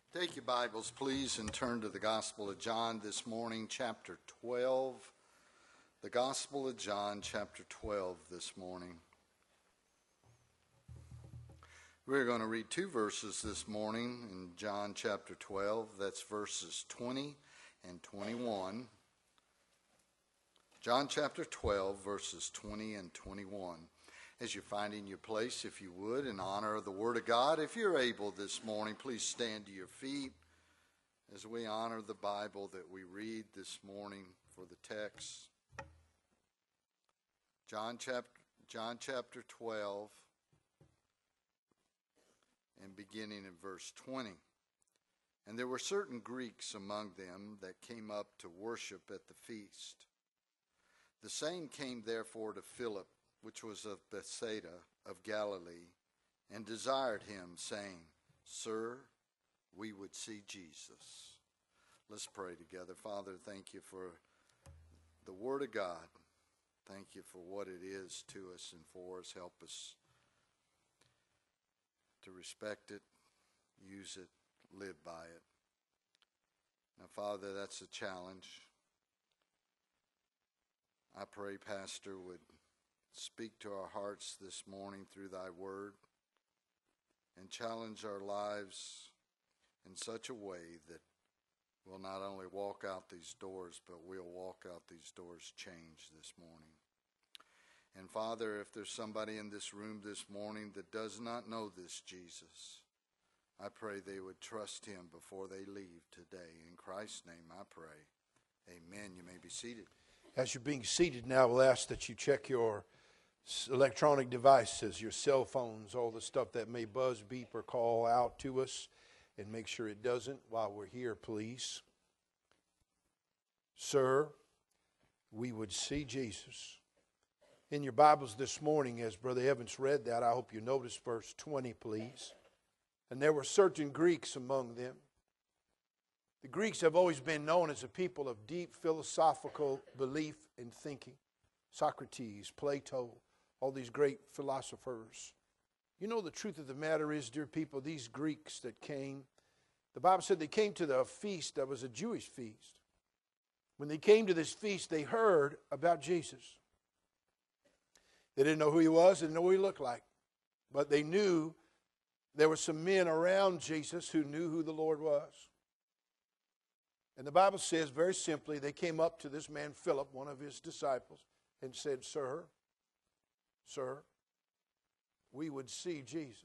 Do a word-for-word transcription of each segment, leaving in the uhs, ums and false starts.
Take your Bibles, please, and turn to the Gospel of John this morning, chapter twelve. The Gospel of John, chapter twelve this morning. We're going to read two verses this morning in John chapter twelve. That's verses twenty and twenty-one. John chapter twelve, verses twenty and twenty-one. As you're finding your place, if you would, in honor of the Word of God, if you're able this morning, please stand to your feet as we honor the Bible that we read this morning for the text. John chapter, John chapter twelve, and beginning in verse twenty. And there were certain Greeks among them that came up to worship at the feast. The same came therefore to Philip, which was of Bethsaida of Galilee, and desired him, saying, Sir, we would see Jesus. Let's pray together. Father, thank you for the Word of God. Thank you for what it is to us and for us. Help us to respect it, use it, live by it. Now, Father, that's a challenge. I pray, Pastor, would speak to our hearts this morning through thy word and challenge our lives in such a way that we'll not only walk out these doors, but we'll walk out these doors changed this morning. And Father, if there's somebody in this room this morning that does not know this Jesus, I pray they would trust him before they leave today. In Christ's name I pray. Amen. You may be seated. As you're being seated now, we'll ask that you check your electronic devices, your cell phones, all the stuff that may buzz, beep, or call out to us, and make sure it doesn't while we're here, please. Sir, we would see Jesus. In your Bibles this morning, as Brother Evans read that, I hope you notice verse twenty, please. And there were certain Greeks among them. The Greeks have always been known as a people of deep philosophical belief and thinking. Socrates, Plato, all these great philosophers. You know, the truth of the matter is, dear people, these Greeks that came, the Bible said they came to the feast that was a Jewish feast. When they came to this feast, they heard about Jesus. They didn't know who he was, they didn't know what he looked like. But they knew there were some men around Jesus who knew who the Lord was. And the Bible says very simply, they came up to this man Philip, one of his disciples, and said, Sir, Sir, we would see Jesus.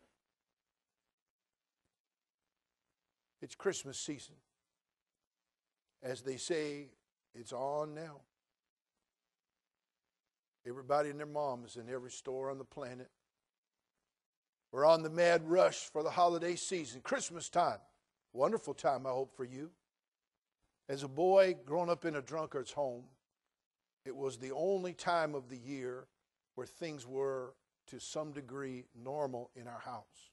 It's Christmas season. As they say, it's on now. Everybody and their mom is in every store on the planet. We're on the mad rush for the holiday season. Christmas time. Wonderful time, I hope, for you. As a boy growing up in a drunkard's home, it was the only time of the year where things were, to some degree, normal in our house.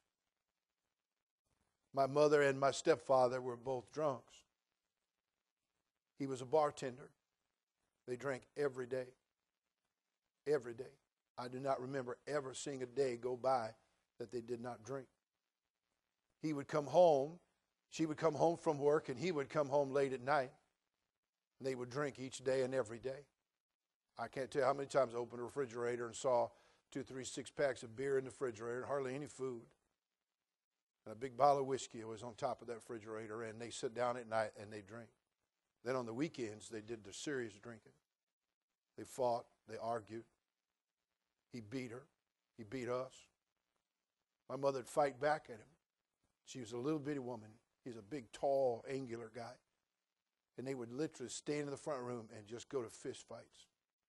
My mother and my stepfather were both drunks. He was a bartender. They drank every day. Every day. I do not remember ever seeing a day go by that they did not drink. He would come home. She would come home from work, and he would come home late at night. And they would drink each day and every day. I can't tell you how many times I opened a refrigerator and saw two, three, six packs of beer in the refrigerator and hardly any food. And a big bottle of whiskey was on top of that refrigerator, and they sit down at night and they drink. Then on the weekends, they did the serious drinking. They fought. They argued. He beat her. He beat us. My mother would fight back at him. She was a little bitty woman. He's a big, tall, angular guy. And they would literally stand in the front room and just go to fist fights.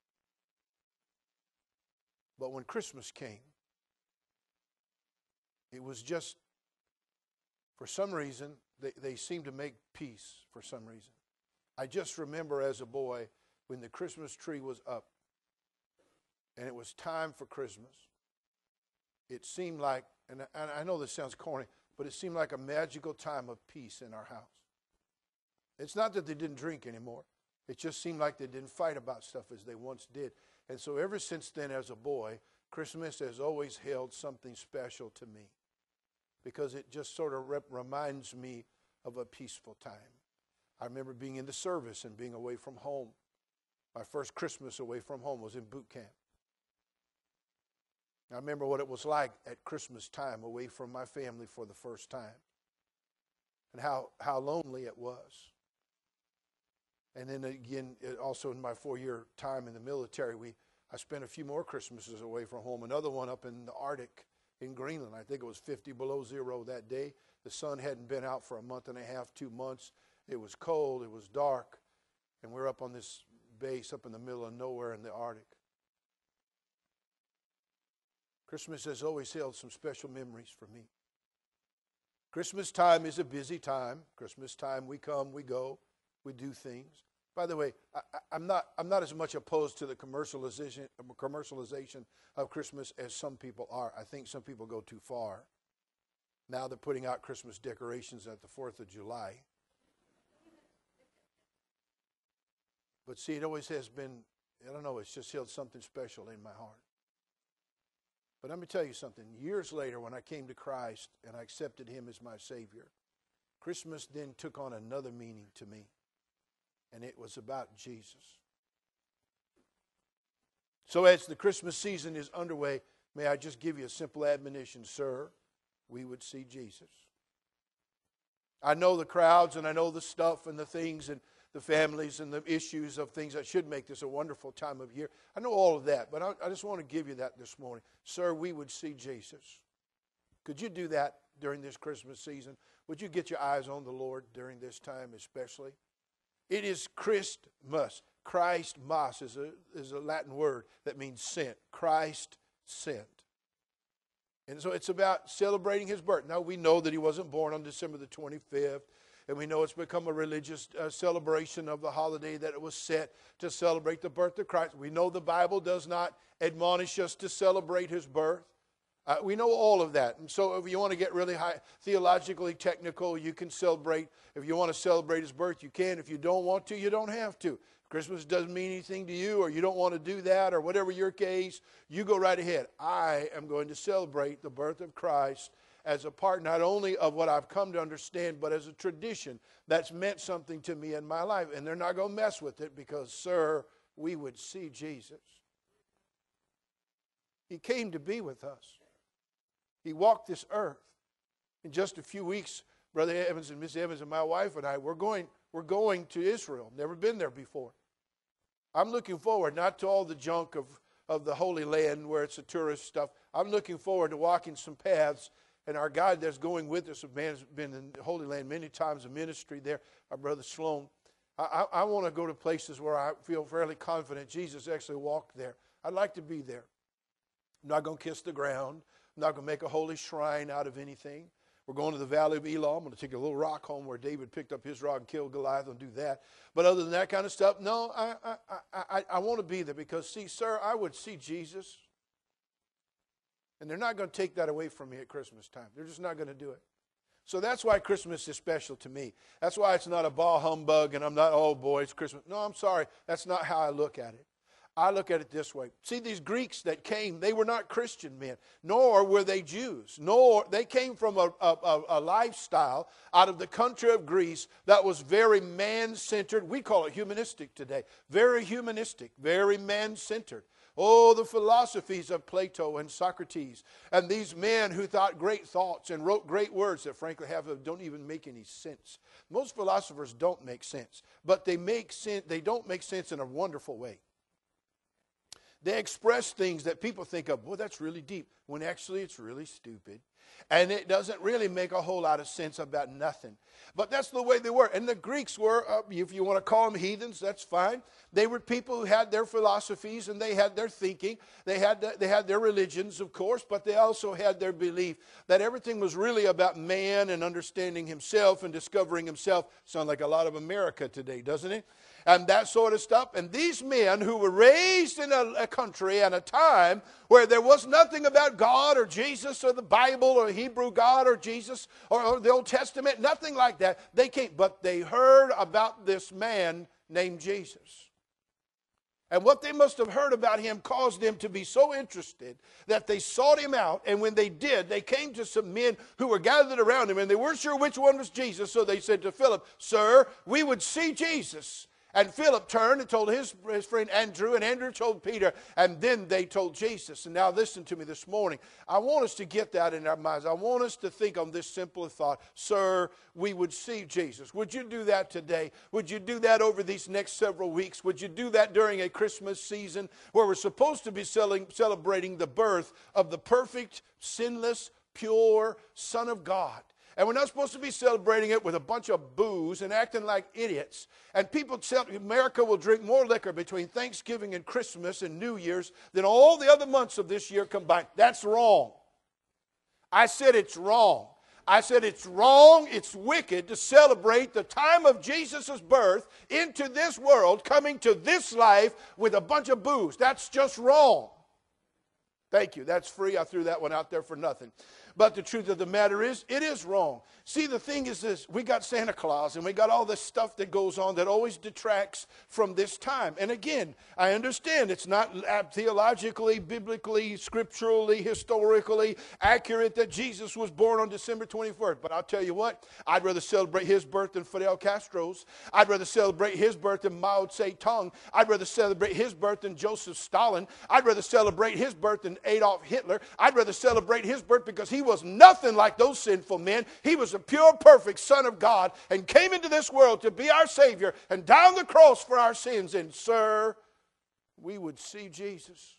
But when Christmas came, it was just, for some reason, they, they seemed to make peace for some reason. I just remember as a boy when the Christmas tree was up and it was time for Christmas, it seemed like, and I, I know this sounds corny, but it seemed like a magical time of peace in our house. It's not that they didn't drink anymore. It just seemed like they didn't fight about stuff as they once did. And so ever since then, as a boy, Christmas has always held something special to me. because it just sort of rep- reminds me of a peaceful time. I remember being in the service and being away from home. My first Christmas away from home was in boot camp. I remember what it was like at Christmas time away from my family for the first time, and how, how lonely it was. And then again, it also in my four-year time in the military, we I spent a few more Christmases away from home. Another one up in the Arctic in Greenland. I think it was fifty below zero that day. The sun hadn't been out for a month and a half, two months. It was cold, it was dark, and we're up on this base up in the middle of nowhere in the Arctic. Christmas has always held some special memories for me. Christmas time is a busy time. Christmas time, we come, we go, we do things. By the way, I, I'm not I'm not as much opposed to the commercialization commercialization of Christmas as some people are. I think some people go too far. Now they're putting out Christmas decorations at the fourth of July. But see, it always has been, I don't know, it's just held something special in my heart. But let me tell you something. Years later, when I came to Christ and I accepted Him as my Savior, Christmas then took on another meaning to me. And it was about Jesus. So as the Christmas season is underway, may I just give you a simple admonition, sir, we would see Jesus. I know the crowds and I know the stuff and the things and the families and the issues of things that should make this a wonderful time of year. I know all of that, but I, I just want to give you that this morning. Sir, we would see Jesus. Could you do that during this Christmas season? Would you get your eyes on the Lord during this time especially? It is Christmas. Christmas is a, is a Latin word that means sent. Christ sent. And so it's about celebrating His birth. Now we know that He wasn't born on December the twenty-fifth. And we know it's become a religious uh, celebration of the holiday that it was set to celebrate the birth of Christ. We know the Bible does not admonish us to celebrate His birth. Uh, we know all of that. And so if you want to get really high, theologically technical, you can celebrate. If you want to celebrate His birth, you can. If you don't want to, you don't have to. If Christmas doesn't mean anything to you, or you don't want to do that, or whatever your case, you go right ahead. I am going to celebrate the birth of Christ as a part not only of what I've come to understand, but as a tradition that's meant something to me in my life. And they're not going to mess with it because, sir, we would see Jesus. He came to be with us. He walked this earth. In just a few weeks, Brother Evans and Miss Evans and my wife and I, we're going, we're going to Israel. Never been there before. I'm looking forward not to all the junk of, of the Holy Land where it's a tourist stuff. I'm looking forward to walking some paths. And our guide that's going with us, a man has been in the Holy Land many times in ministry there, our brother Sloan. I, I, I want to go to places where I feel fairly confident Jesus actually walked there. I'd like to be there. I'm not going to kiss the ground. I'm not going to make a holy shrine out of anything. We're going to the Valley of Elah. I'm going to take a little rock home where David picked up his rod and killed Goliath and do that. But other than that kind of stuff, no, I, I, I, I, I want to be there because, see, sir, I would see Jesus. And they're not going to take that away from me at Christmas time. They're just not going to do it. So that's why Christmas is special to me. That's why it's not a bah humbug and I'm not, oh boy, it's Christmas. No, I'm sorry. That's not how I look at it. I look at it this way. See, these Greeks that came, they were not Christian men, nor were they Jews. Nor they came from a, a, a lifestyle out of the country of Greece that was very man-centered. We call it humanistic today. Very humanistic, very man-centered. Oh, the philosophies of Plato and Socrates. And these men who thought great thoughts and wrote great words that frankly have, don't even make any sense. Most philosophers don't make sense. But they make sense, they don't make sense in a wonderful way. They express things that people think of, well, that's really deep, when actually it's really stupid. And it doesn't really make a whole lot of sense about nothing. But that's the way they were. And the Greeks were, uh, if you want to call them heathens, that's fine. They were people who had their philosophies and they had their thinking. They had, the, they had their religions, of course, but they also had their belief that everything was really about man and understanding himself and discovering himself. Sounds like a lot of America today, doesn't it? And that sort of stuff. And these men who were raised in a, a country and a time where there was nothing about God or Jesus or the Bible or Hebrew God or Jesus or, or the Old Testament, nothing like that. They came, but they heard about this man named Jesus. And what they must have heard about him caused them to be so interested that they sought him out. And when they did, they came to some men who were gathered around him, and they weren't sure which one was Jesus. So they said to Philip, "Sir, we would see Jesus." And Philip turned and told his, his friend Andrew, and Andrew told Peter, and then they told Jesus. And now listen to me this morning. I want us to get that in our minds. I want us to think on this simple thought. Sir, we would see Jesus. Would you do that today? Would you do that over these next several weeks? Would you do that during a Christmas season where we're supposed to be selling, celebrating the birth of the perfect, sinless, pure Son of God? And we're not supposed to be celebrating it with a bunch of booze and acting like idiots. And people tell America will drink more liquor between Thanksgiving and Christmas and New Year's than all the other months of this year combined. That's wrong. I said it's wrong. I said it's wrong, it's wicked to celebrate the time of Jesus' birth into this world, coming to this life with a bunch of booze. That's just wrong. Thank you. That's free. I threw that one out there for nothing. But the truth of the matter is, it is wrong. See, the thing is this. We got Santa Claus, and we got all this stuff that goes on that always detracts from this time. And again, I understand it's not theologically, biblically, scripturally, historically accurate that Jesus was born on December twenty-first. But I'll tell you what, I'd rather celebrate his birth than Fidel Castro's. I'd rather celebrate his birth than Mao Zedong. I'd rather celebrate his birth than Joseph Stalin. I'd rather celebrate his birth than Adolf Hitler. I'd rather celebrate his birth because he was nothing like those sinful men. He was a pure, perfect Son of God and came into this world to be our Savior and down the cross for our sins. And, sir, we would see Jesus.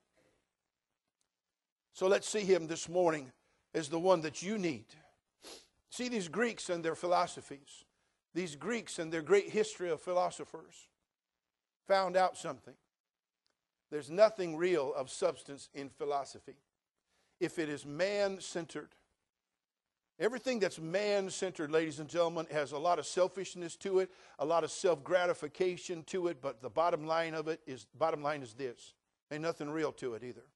So let's see him this morning as the one that you need. See these Greeks and their philosophies. These Greeks and their great history of philosophers found out something. There's nothing real of substance in philosophy if it is man-centered. Everything that's man-centered, ladies and gentlemen, has a lot of selfishness to it, a lot of self-gratification to it, but the bottom line of it is, bottom line is this. Ain't nothing real to it either.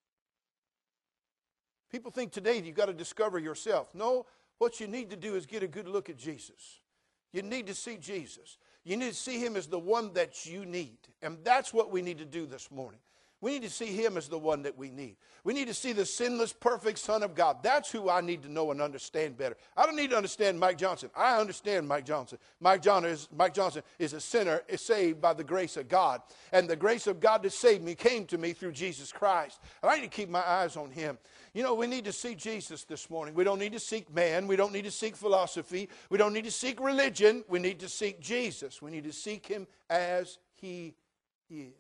People think today you've got to discover yourself. No, what you need to do is get a good look at Jesus. You need to see Jesus. You need to see him as the one that you need. And that's what we need to do this morning. We need to see him as the one that we need. We need to see the sinless, perfect Son of God. That's who I need to know and understand better. I don't need to understand Mike Johnson. I understand Mike Johnson. Mike Johnson is, Mike Johnson is a sinner, is saved by the grace of God. And the grace of God that saved me came to me through Jesus Christ. And I need to keep my eyes on him. You know, we need to see Jesus this morning. We don't need to seek man. We don't need to seek philosophy. We don't need to seek religion. We need to seek Jesus. We need to seek him as he is.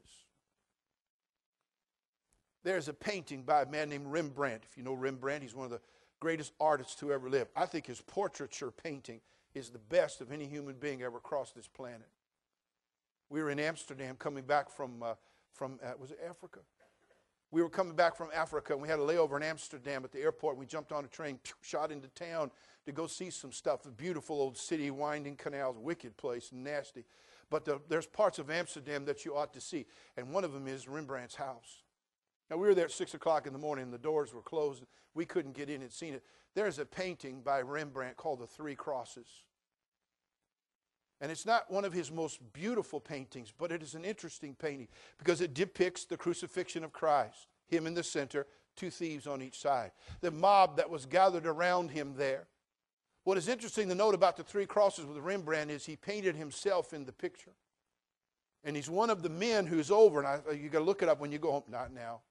There's a painting by a man named Rembrandt. If you know Rembrandt, he's one of the greatest artists who ever lived. I think his portraiture painting is the best of any human being ever crossed this planet. We were in Amsterdam coming back from, uh, from uh, was it Africa? We were coming back from Africa, and we had a layover in Amsterdam at the airport. We jumped on a train, shot into town to go see some stuff. A beautiful old city, winding canals, wicked place, nasty. But the, there's parts of Amsterdam that you ought to see, and one of them is Rembrandt's house. Now, we were there at six o'clock in the morning, and the doors were closed. We couldn't get in and see it. There's a painting by Rembrandt called The Three Crosses. And it's not one of his most beautiful paintings, but it is an interesting painting because it depicts the crucifixion of Christ, him in the center, two thieves on each side. The mob that was gathered around him there. What is interesting to note about the three crosses with Rembrandt is he painted himself in the picture. And he's one of the men who's over, and I, you got to look it up when you go home. Not now.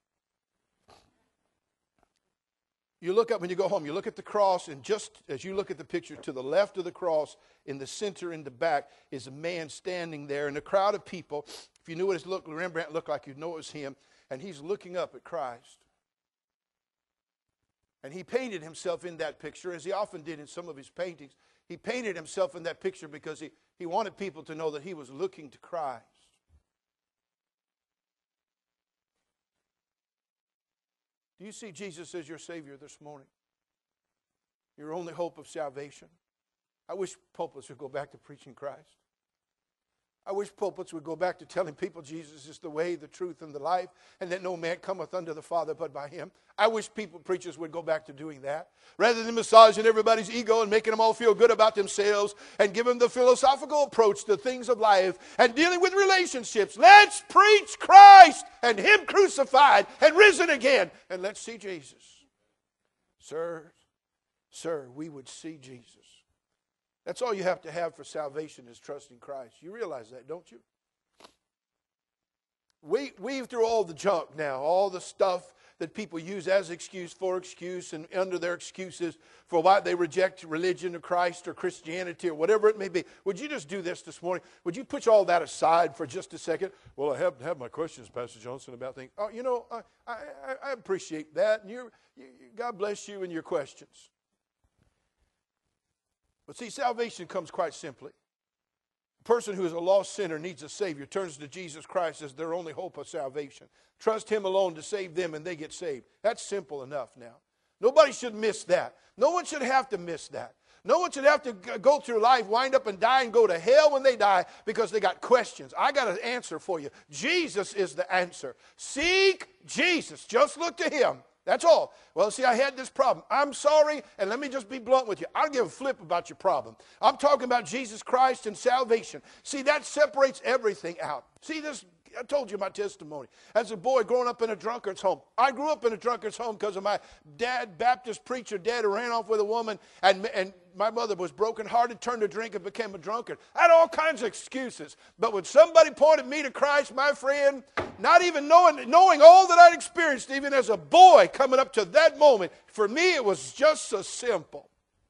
You look up when you go home, you look at the cross, and just as you look at the picture, to the left of the cross, in the center, in the back, is a man standing there in a crowd of people. If you knew what his look, Rembrandt looked like, you'd know it was him. And he's looking up at Christ. And he painted himself in that picture, as he often did in some of his paintings. He painted himself in that picture because he, he wanted people to know that he was looking to Christ. Do you see Jesus as your Savior this morning? Your only hope of salvation? I wish pulpits would go back to preaching Christ. I wish pulpits would go back to telling people Jesus is the way, the truth, and the life, and that no man cometh unto the Father but by him. I wish people, preachers, would go back to doing that. Rather than massaging everybody's ego and making them all feel good about themselves and giving them the philosophical approach to things of life and dealing with relationships. Let's preach Christ and him crucified and risen again. And let's see Jesus. Sir, sir, we would see Jesus. That's all you have to have for salvation is trust in Christ. You realize that, don't you? We weave through all the junk now, all the stuff that people use as excuse for excuse and under their excuses for why they reject religion or Christ or Christianity or whatever it may be. Would you just do this this morning? Would you put all that aside for just a second? Well, I have, have my questions, Pastor Johnson, about things. Oh, you know, I, I, I appreciate that. And you're, you, God bless you and your questions. But see, salvation comes quite simply. A person who is a lost sinner needs a Savior, turns to Jesus Christ as their only hope of salvation. Trust him alone to save them and they get saved. That's simple enough now. Nobody should miss that. No one should have to miss that. No one should have to go through life, wind up and die and go to hell when they die because they got questions. I got an answer for you. Jesus is the answer. Seek Jesus. Just look to him. That's all. Well, see, I had this problem. I'm sorry, and let me just be blunt with you. I don't give a flip about your problem. I'm talking about Jesus Christ and salvation. See, that separates everything out. See, this, I told you my testimony. As a boy growing up in a drunkard's home. I grew up in a drunkard's home because of my dad, Baptist preacher dad, who ran off with a woman, and, and my mother was brokenhearted, turned to drink, and became a drunkard. I had all kinds of excuses. But when somebody pointed me to Christ, my friend, not even knowing, knowing all that I'd experienced, even as a boy coming up to that moment, for me it was just so simple.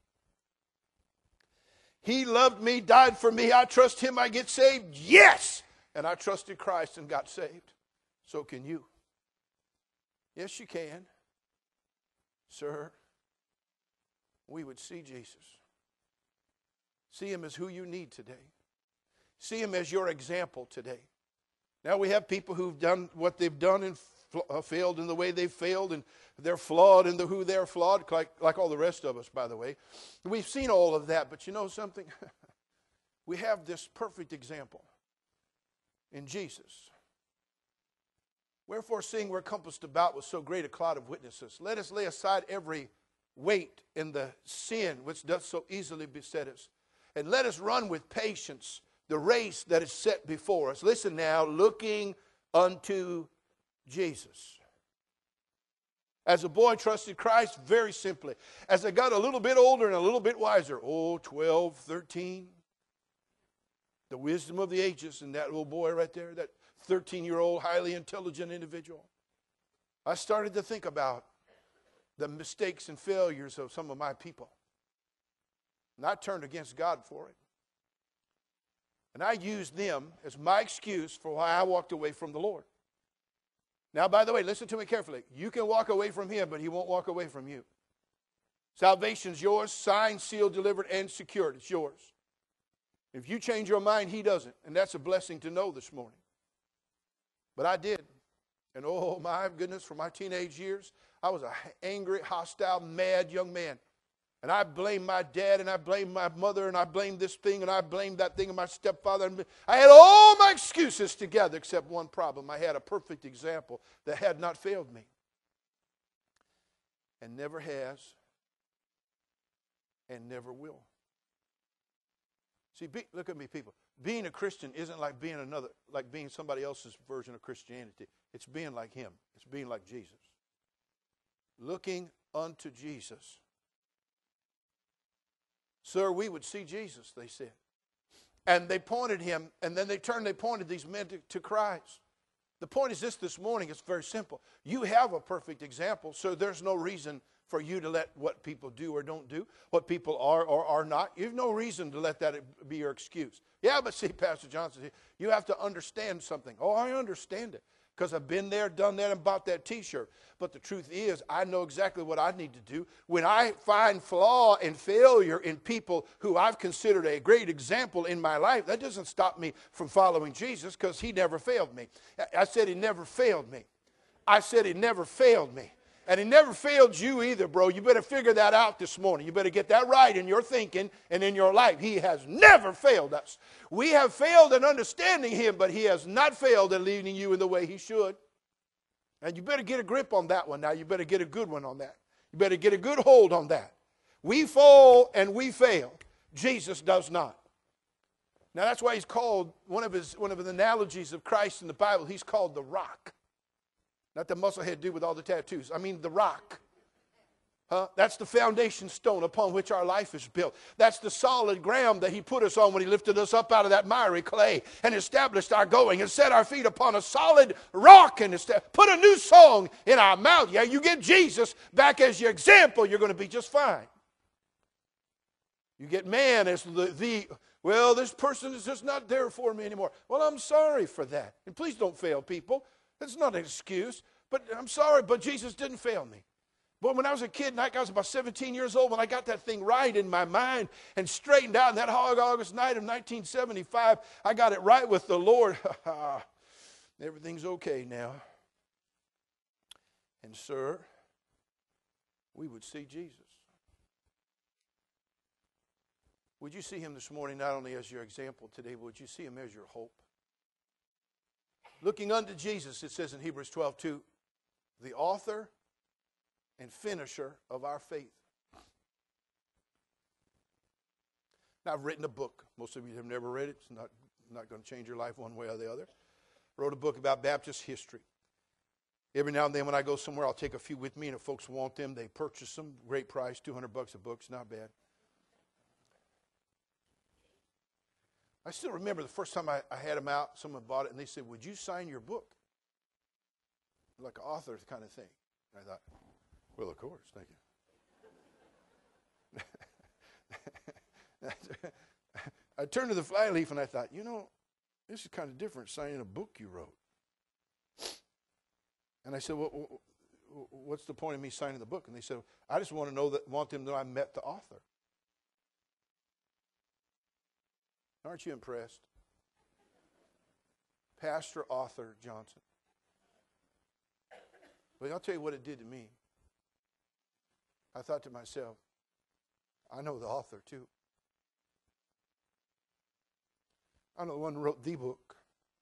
He loved me, died for me. I trust him, I get saved. Yes! And I trusted Christ and got saved. So can you. Yes, you can. Sir, we would see Jesus. See him as who you need today. See him as your example today. Now we have people who've done what they've done and uh, failed in the way they've failed, and they're flawed in the who they're flawed, like, like all the rest of us, by the way. We've seen all of that, but you know something? We have this perfect example in Jesus. Wherefore, seeing we're compassed about with so great a cloud of witnesses, let us lay aside every weight and the sin which doth so easily beset us, and let us run with patience the race that is set before us. Listen now, looking unto Jesus. As a boy trusted Christ, very simply. As I got a little bit older and a little bit wiser, oh, twelve, thirteen, the wisdom of the ages in that little boy right there, that thirteen-year-old, highly intelligent individual. I started to think about the mistakes and failures of some of my people. And I turned against God for it. And I used them as my excuse for why I walked away from the Lord. Now, by the way, listen to me carefully. You can walk away from him, but he won't walk away from you. Salvation's yours, signed, sealed, delivered, and secured. It's yours. If you change your mind, he doesn't. And that's a blessing to know this morning. But I did. And oh my goodness, for my teenage years, I was an angry, hostile, mad young man. And I blamed my dad, and I blamed my mother, and I blamed this thing, and I blamed that thing, and my stepfather. And I had all my excuses together except one problem. I had a perfect example that had not failed me. And never has. And never will. See, be, look at me, people. Being a Christian isn't like being another, like being somebody else's version of Christianity. It's being like him. It's being like Jesus. Looking unto Jesus. Sir, we would see Jesus, they said. And they pointed him, and then they turned, they pointed these men to, to Christ. The point is this this morning, it's very simple. You have a perfect example, so there's no reason for you to let what people do or don't do, what people are or are not. You have no reason to let that be your excuse. Yeah, but see, Pastor Johnson, you have to understand something. Oh, I understand it because I've been there, done that, and bought that T-shirt. But the truth is, I know exactly what I need to do. When I find flaw and failure in people who I've considered a great example in my life, that doesn't stop me from following Jesus because he never failed me. I said he never failed me. I said he never failed me. And he never failed you either, bro. You better figure that out this morning. You better get that right in your thinking and in your life. He has never failed us. We have failed in understanding him, but he has not failed in leading you in the way he should. And you better get a grip on that one now. You better get a good one on that. You better get a good hold on that. We fall and we fail. Jesus does not. Now that's why he's called, one of his one of the analogies of Christ in the Bible, he's called the rock. Not the musclehead dude with all the tattoos. I mean the rock. Huh? That's the foundation stone upon which our life is built. That's the solid ground that he put us on when he lifted us up out of that miry clay and established our going and set our feet upon a solid rock and put a new song in our mouth. Yeah, you get Jesus back as your example, you're going to be just fine. You get man as the, the, well, this person is just not there for me anymore. Well, I'm sorry for that. And please don't fail people. That's not an excuse. But I'm sorry, but Jesus didn't fail me. But when I was a kid, I was about seventeen years old, when I got that thing right in my mind and straightened out, and that August night of nineteen seventy-five, I got it right with the Lord. Everything's okay now. And sir, we would see Jesus. Would you see him this morning not only as your example today, but would you see him as your hope? Looking unto Jesus, it says in Hebrews twelve two, the author and finisher of our faith. Now, I've written a book. Most of you have never read it. It's not, not going to change your life one way or the other. I wrote a book about Baptist history. Every now and then when I go somewhere, I'll take a few with me, and if folks want them, they purchase them. Great price, two hundred bucks a book. It's not bad. I still remember the first time I, I had them out, someone bought it, and they said, would you sign your book? Like an author kind of thing. And I thought, well, of course, thank you. I turned to the flyleaf and I thought, you know, this is kind of different, signing a book you wrote. And I said, well, what's the point of me signing the book? And they said, I just want to know that, want them to know I met the author. Aren't you impressed? Pastor Author Johnson. But I'll tell you what it did to me. I thought to myself, I know the author too. I know the one who wrote the book.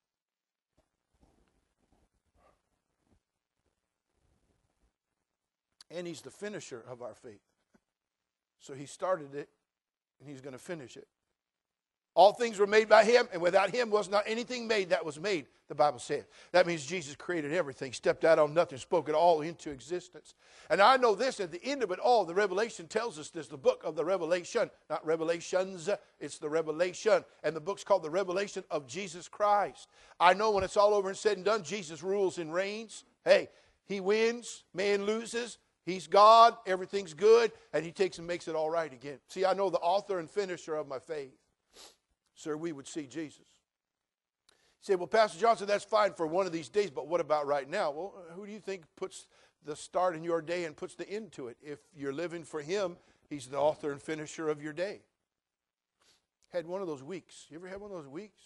And he's the finisher of our faith. So he started it, and he's going to finish it. All things were made by him, and without him was not anything made that was made, the Bible said. That means Jesus created everything, stepped out on nothing, spoke it all into existence. And I know this, at the end of it all, the Revelation tells us this, the book of the Revelation, not Revelations, it's the Revelation. And the book's called the Revelation of Jesus Christ. I know when it's all over and said and done, Jesus rules and reigns. Hey, he wins, man loses. He's God, everything's good, and he takes and makes it all right again. See, I know the author and finisher of my faith. Sir, we would see Jesus. You say, well, Pastor Johnson, that's fine for one of these days, but what about right now? Well, who do you think puts the start in your day and puts the end to it? If you're living for him, he's the author and finisher of your day. Had one of those weeks. You ever had one of those weeks?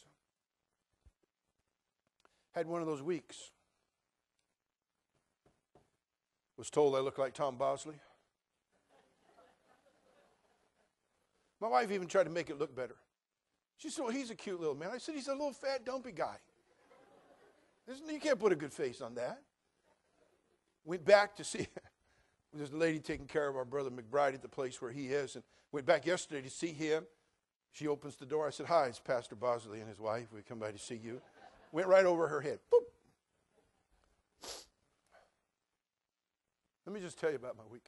Had one of those weeks. Was told I look like Tom Bosley. My wife even tried to make it look better. She said, well, he's a cute little man. I said, he's a little fat, dumpy guy. You can't put a good face on that. Went back to see, there's a lady taking care of our brother McBride at the place where he is, and went back yesterday to see him. She opens the door. I said, hi, it's Pastor Bosley and his wife. We come by to see you. Went right over her head. Boop. Let me just tell you about my week.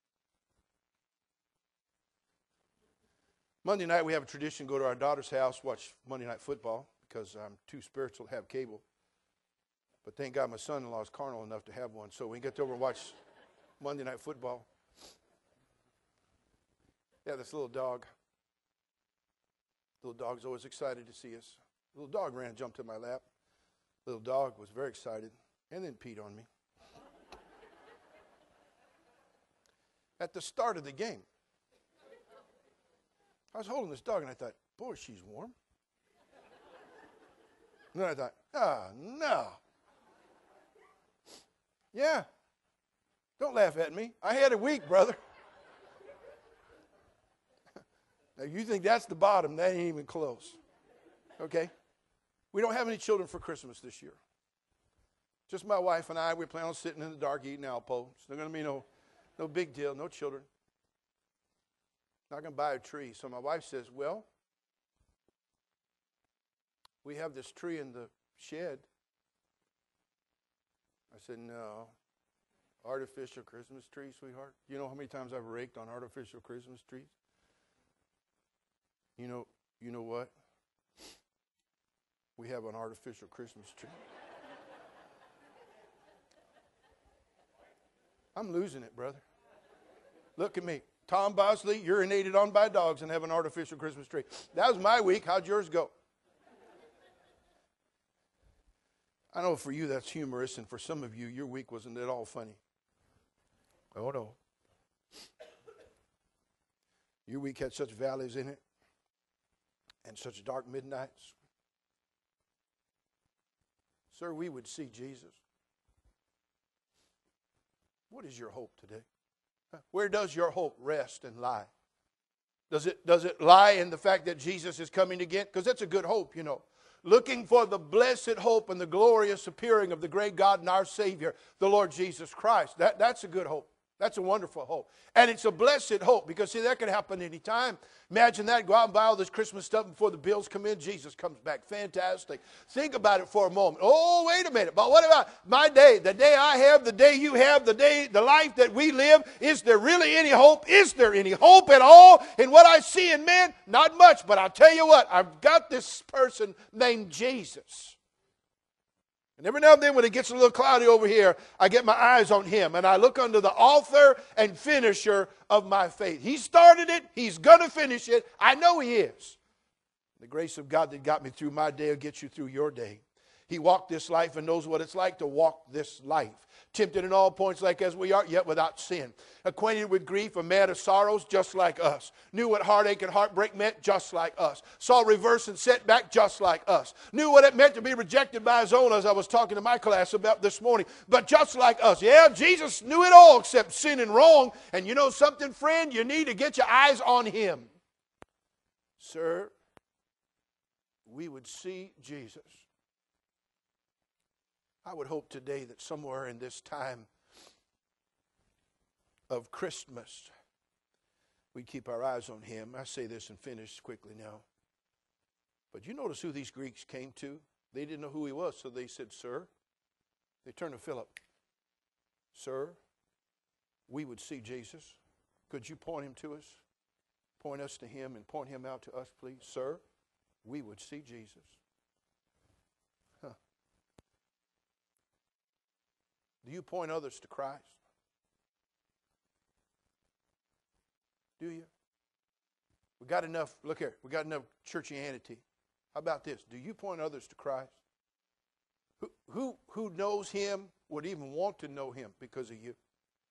Monday night, we have a tradition, go to our daughter's house, watch Monday Night Football, because I'm too spiritual to have cable. But thank God my son-in-law is carnal enough to have one, so we get over and watch Monday Night Football. Yeah, this little dog. Little dog's always excited to see us. Little dog ran and jumped in my lap. Little dog was very excited, and then peed on me. At the start of the game, I was holding this dog, and I thought, boy, she's warm. And then I thought, ah, oh, no. Yeah. Don't laugh at me. I had a week, brother. Now, you think that's the bottom. That ain't even close. Okay? We don't have any children for Christmas this year. Just my wife and I. We plan on sitting in the dark eating Alpo. It's not going to be no, no big deal. No children. Not going to buy a tree. So my wife says, well, we have this tree in the shed. I said, no. Artificial Christmas tree, sweetheart. You know how many times I've raked on artificial Christmas trees? You know, you know what? We have an artificial Christmas tree. I'm losing it, brother. Look at me. Tom Bosley, urinated on by dogs and have an artificial Christmas tree. That was my week. How'd yours go? I know for you that's humorous, and for some of you, your week wasn't at all funny. Oh, no. Your week had such valleys in it and such dark midnights. Sir, we would see Jesus. What is your hope today? Where does your hope rest and lie? Does it, does it lie in the fact that Jesus is coming again? Because that's a good hope, you know. Looking for the blessed hope and the glorious appearing of the great God and our Savior, the Lord Jesus Christ. That, that's a good hope. That's a wonderful hope. And it's a blessed hope because, see, that could happen any time. Imagine that. Go out and buy all this Christmas stuff before the bills come in. Jesus comes back. Fantastic. Think about it for a moment. Oh, wait a minute. But what about my day? The day I have, the day you have, the day, the life that we live. Is there really any hope? Is there any hope at all in what I see in men? Not much. But I'll tell you what. I've got this person named Jesus. And every now and then when it gets a little cloudy over here, I get my eyes on him. And I look unto the author and finisher of my faith. He started it. He's going to finish it. I know he is. The grace of God that got me through my day will get you through your day. He walked this life and knows what it's like to walk this life. Tempted in all points like as we are, yet without sin. Acquainted with grief, a man of sorrows, just like us. Knew what heartache and heartbreak meant, just like us. Saw reverse and setback, just like us. Knew what it meant to be rejected by his own, as I was talking to my class about this morning. But just like us. Yeah, Jesus knew it all except sin and wrong. And you know something, friend? You need to get your eyes on him. Sir, we would see Jesus. I would hope today that somewhere in this time of Christmas, we'd keep our eyes on him. I say this and finish quickly now. But you notice who these Greeks came to? They didn't know who he was, so they said, sir. They turned to Philip. Sir, we would see Jesus. Could you point him to us? Point us to him and point him out to us, please. Sir, we would see Jesus. Do you point others to Christ? Do you? We got enough, look here, we got enough churchianity. How about this? Do you point others to Christ? Who, who, who knows him would even want to know him because of you?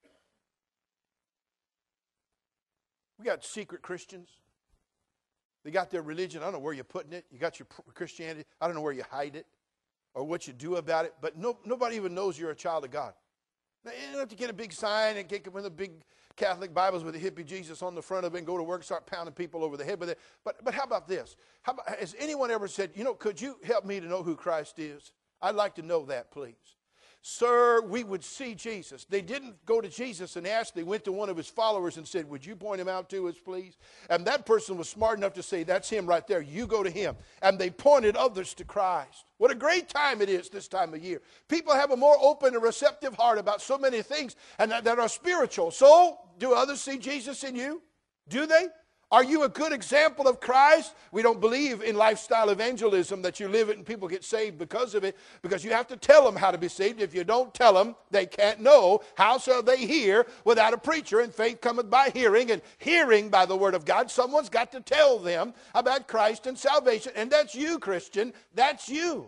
We got secret Christians. They got their religion. I don't know where you're putting it. You got your Christianity. I don't know where you hide it or what you do about it, but no, nobody even knows you're a child of God. Now, you don't have to get a big sign and get one of the big Catholic Bibles with a hippie Jesus on the front of it and go to work and start pounding people over the head with it. But, but how about this? How about, has anyone ever said, you know, could you help me to know who Christ is? I'd like to know that, please. Sir, we would see Jesus. They didn't go to Jesus and ask. They went to one of his followers and said, would you point him out to us, please? And that person was smart enough to say, that's him right there. You go to him. And they pointed others to Christ. What a great time it is this time of year. People have a more open and receptive heart about so many things and that, that are spiritual. So, do others see Jesus in you? Do they? Are you a good example of Christ? We don't believe in lifestyle evangelism, that you live it and people get saved because of it, because you have to tell them how to be saved. If you don't tell them, they can't know. How shall they hear without a preacher? And faith cometh by hearing, and hearing by the word of God. Someone's got to tell them about Christ and salvation, and that's you, Christian. That's you.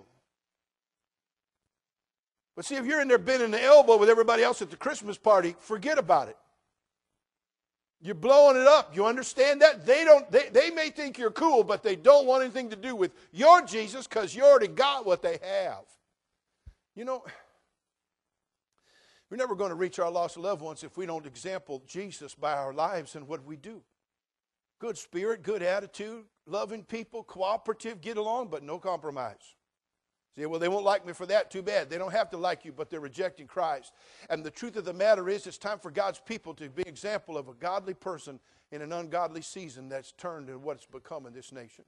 But see, if you're in there bending the elbow with everybody else at the Christmas party, forget about it. You're blowing it up. You understand that? They don't. They, they may think you're cool, but they don't want anything to do with your Jesus because you already got what they have. You know, We're never going to reach our lost loved ones if we don't example Jesus by our lives and what we do. Good spirit, good attitude, loving people, cooperative, get along, but no compromise. Say, well, they won't like me for that. Too bad. They don't have to like you, but they're rejecting Christ. And the truth of the matter is, it's time for God's people to be an example of a godly person in an ungodly season that's turned to what's become in this nation.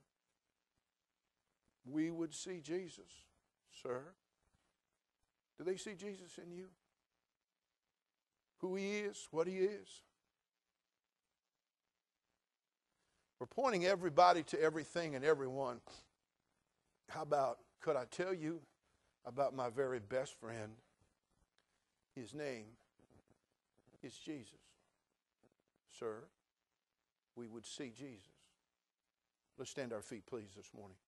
We would see Jesus, sir. Do they see Jesus in you? Who he is, what he is. We're pointing everybody to everything and everyone. How about, could I tell you about my very best friend? His name is Jesus. Sir, we would see Jesus. Let's stand our feet, please, this morning.